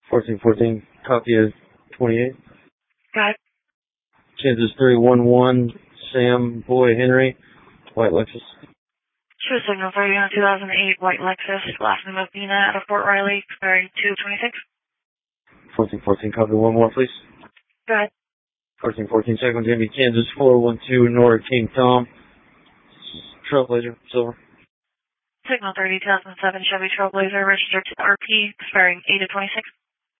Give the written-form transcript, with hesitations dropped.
1414, copy of 28. Got it. Kansas 311, Sam Boy Henry, white Lexus. True signal 30 on 2008 white Lexus, last name of Nina out of Fort Riley, expiring 226. 1414, copy one more, please. Go ahead. 1414, second one's going to be Kansas 412, Nora King Tom, Trailblazer, silver. Signal 30, 2007 Chevy Trailblazer, registered to RP, expiring 8 of 26.